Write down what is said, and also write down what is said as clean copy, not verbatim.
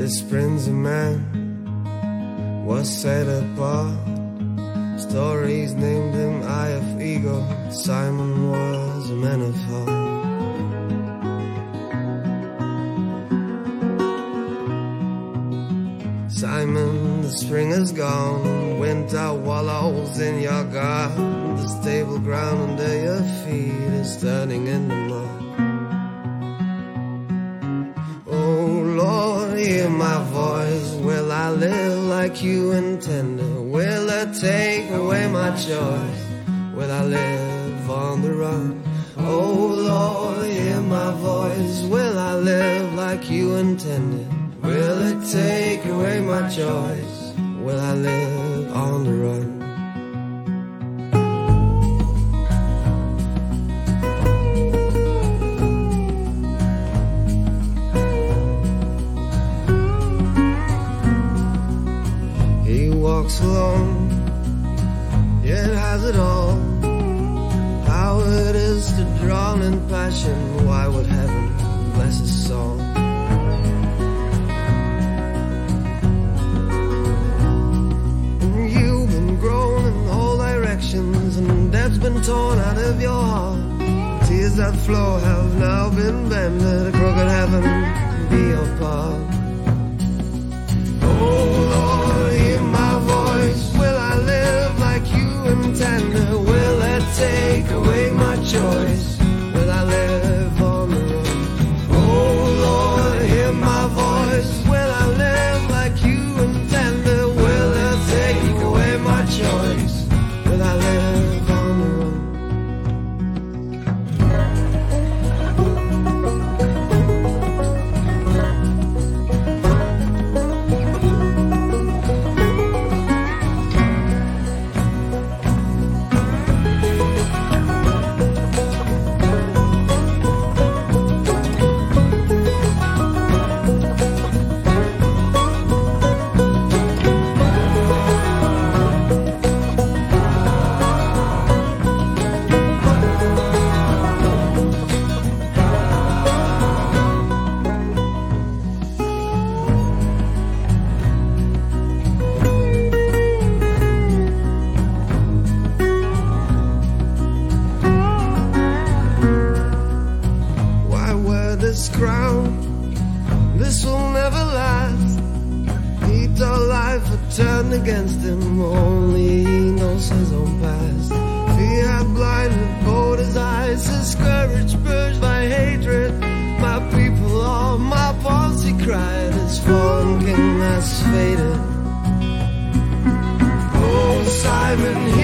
This Prince of Man was set apart. Stories named him Eye of Eagle. Simon was a man of heart. Simon, the spring is gone. Winter wallows in your garden. The stable ground under your feet is turning into mud. Oh Lord, hear my voice. Will I live like you intended? Will it take away my choice? Will I live on the run? Oh Lord, hear my voice. Will I live like you intended? Will it take away my choice? Will I live on the run? He walks alone, yet has it all. How it is to drown in passion. Why would heaven bless his soul? And debt's been torn out of your heart. Tears that flow have now been bended. A crooked heaven can be your part. Oh Lord, hear my voice. Will I live like you intended? Will it take away my choice? Will I live on the run? Oh Lord, hear my voice. Will I live like you intended? Will it take away my choice? Will I live on the run? This crown, this will never last. He thought life had turned against him. Only he knows his own past. Fear had blinded both his eyes. His courage purged by hatred. My people, all my pulse, he cried. His fallen king has faded. Oh Simon,